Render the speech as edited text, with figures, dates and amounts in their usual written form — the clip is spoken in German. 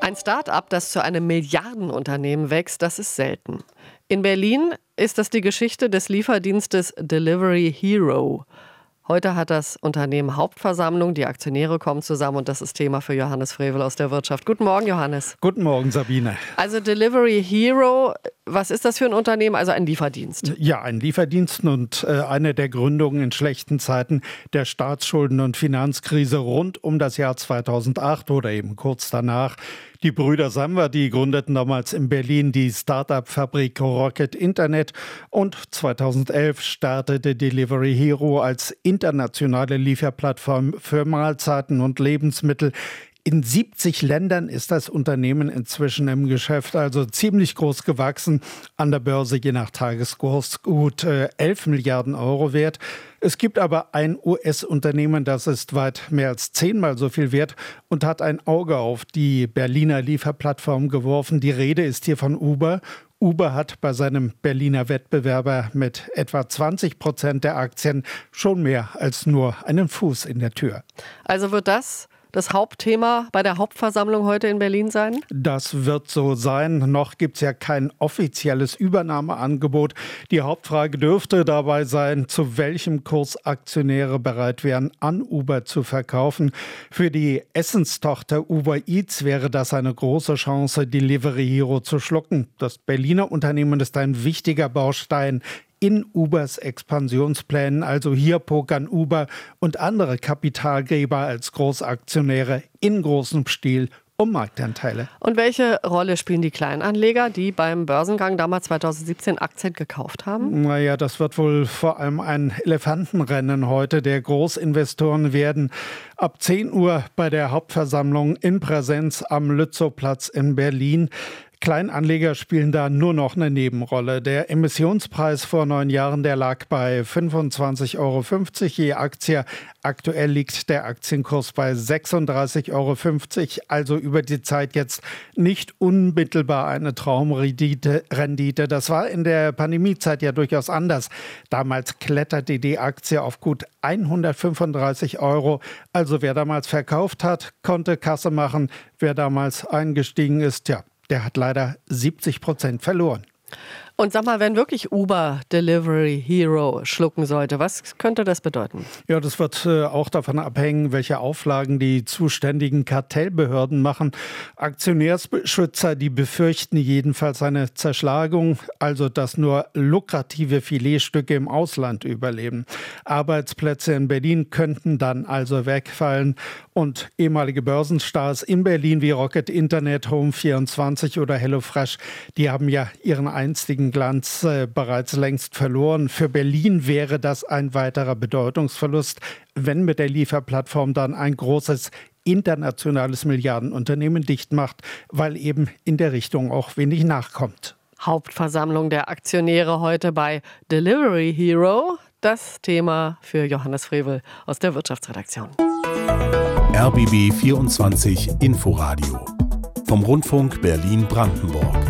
Ein Start-up, das zu einem Milliardenunternehmen wächst, das ist selten. In Berlin ist das die Geschichte des Lieferdienstes Delivery Hero. Heute hat das Unternehmen Hauptversammlung, die Aktionäre kommen zusammen und das ist Thema für Johannes Frevel aus der Wirtschaft. Guten Morgen, Johannes. Guten Morgen, Sabine. Also Delivery Hero, was ist das für ein Unternehmen? Also ein Lieferdienst. Ja, ein Lieferdienst und eine der Gründungen in schlechten Zeiten der Staatsschulden- und Finanzkrise rund um das Jahr 2008 oder eben kurz danach. Die Brüder Samwer, die gründeten damals in Berlin die Start-up-Fabrik Rocket Internet und 2011 startete Delivery Hero als internationale Lieferplattform für Mahlzeiten und Lebensmittel. In 70 Ländern ist das Unternehmen inzwischen im Geschäft, also ziemlich groß gewachsen. An der Börse je nach Tageskurs gut 11 Milliarden Euro wert. Es gibt aber ein US-Unternehmen, das ist weit mehr als 10-mal so viel wert und hat ein Auge auf die Berliner Lieferplattform geworfen. Die Rede ist hier von Uber. Uber hat bei seinem Berliner Wettbewerber mit etwa 20% der Aktien schon mehr als nur einen Fuß in der Tür. Also wird das Hauptthema bei der Hauptversammlung heute in Berlin sein? Das wird so sein. Noch gibt es ja kein offizielles Übernahmeangebot. Die Hauptfrage dürfte dabei sein, zu welchem Kurs Aktionäre bereit wären, an Uber zu verkaufen. Für die Essenstochter Uber Eats wäre das eine große Chance, Delivery Hero zu schlucken. Das Berliner Unternehmen ist ein wichtiger Baustein in Ubers Expansionsplänen, also hier pokern Uber und andere Kapitalgeber als Großaktionäre in großem Stil um Marktanteile. Und welche Rolle spielen die Kleinanleger, die beim Börsengang damals 2017 Aktien gekauft haben? Naja, das wird wohl vor allem ein Elefantenrennen heute der Großinvestoren werden. Ab 10 Uhr bei der Hauptversammlung in Präsenz am Lützowplatz in Berlin. Kleinanleger spielen da nur noch eine Nebenrolle. Der Emissionspreis vor 9 Jahren, der lag bei 25,50 Euro je Aktie. Aktuell liegt der Aktienkurs bei 36,50 Euro. Also über die Zeit jetzt nicht unmittelbar eine Traumrendite. Das war in der Pandemiezeit ja durchaus anders. Damals kletterte die Aktie auf gut 135 Euro. Also wer damals verkauft hat, konnte Kasse machen. Wer damals eingestiegen ist, der hat leider 70% verloren. Und sag mal, wenn wirklich Uber Delivery Hero schlucken sollte, was könnte das bedeuten? Ja, das wird auch davon abhängen, welche Auflagen die zuständigen Kartellbehörden machen. Aktionärsschützer, die befürchten jedenfalls eine Zerschlagung, also dass nur lukrative Filetstücke im Ausland überleben. Arbeitsplätze in Berlin könnten dann also wegfallen und ehemalige Börsenstars in Berlin wie Rocket Internet, Home24 oder HelloFresh, die haben ja ihren einstigen Glanz bereits längst verloren. Für Berlin wäre das ein weiterer Bedeutungsverlust, wenn mit der Lieferplattform dann ein großes internationales Milliardenunternehmen dicht macht, weil eben in der Richtung auch wenig nachkommt. Hauptversammlung der Aktionäre heute bei Delivery Hero. Das Thema für Johannes Frevel aus der Wirtschaftsredaktion. RBB 24 Inforadio vom Rundfunk Berlin-Brandenburg.